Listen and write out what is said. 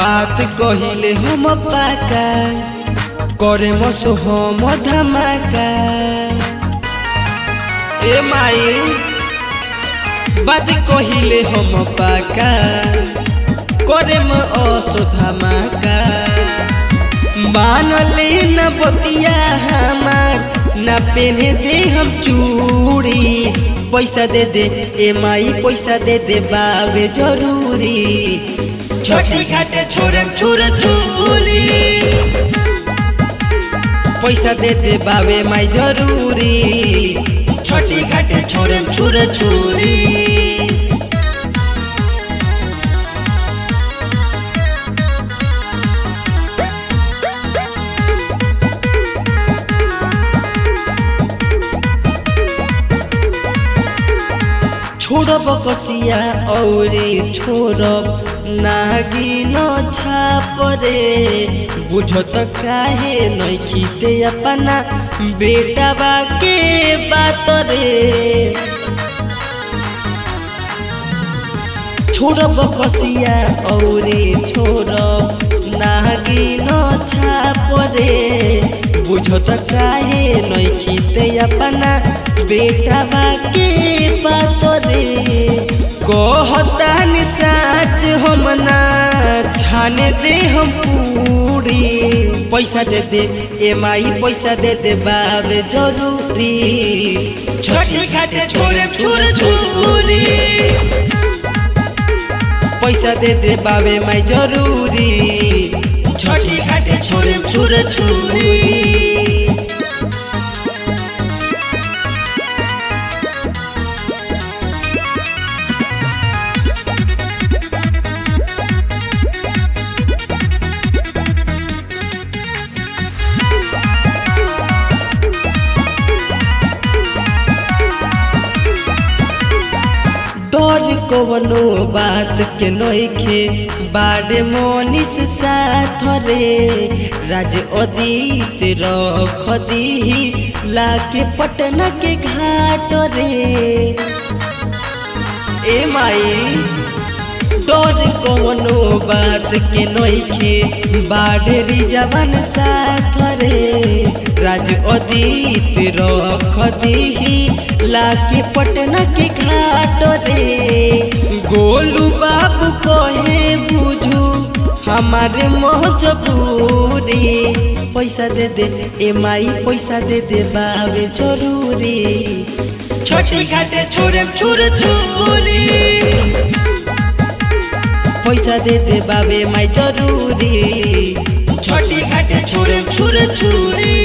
बात कहिले हम पाका करे मसो हम धमाका। ए माई बात कहिले हम पाका करे म असो धमाका। मानले न बतिया हमार न पेने दे हम चूड़ी। पैसा दे दे ए माई पैसा दे दे बाबे जरूरी। छोटी घाटे छोरे छुर छुरी पैसा दे दे बाबे माई जरूरी। छोटी घाटे छोरे छुर छुरी। छोड़ब कसिया औरे छोड़ब नागिन छाप रे। बुझत काहे नहीं खीते अपना बेटा बाके बात रे। छोड़ब कसिया औरे छोड़ब नागिन छाप रे। बुझत काहे नहीं खीते अपना बेटा बाके बात रे। कहतानी साच हम ना छाने दे हम पूरी। पैसा दे दे ए माई पैसा दे दे बाबे जरूरी। छोटी घाटे छोरे छुर छुरी पैसा दे दे बाबे माई जरूरी। छोटी घाटे छोरे छुर छुरी। डर कवनो बात के नइखे बारे मोनिस साथ रे। राज अदित रख दी लाके पटना के घाट रे। ए माई डर कवनो बात के नइखे बारे जवान साथ रे। राज अदित रख दी लाके पटना के घाट रे। गोलू बाबू कहे बुझू हमारे मजबूरी। पैसा दे दे ए माई पैसा दे दे बाबे जरूरी। छोटी घाटे छोरे छुर छुरी पैसा दे दे बाबे माई जरूरी। छोटी घाटे छोरे छुर छुरी।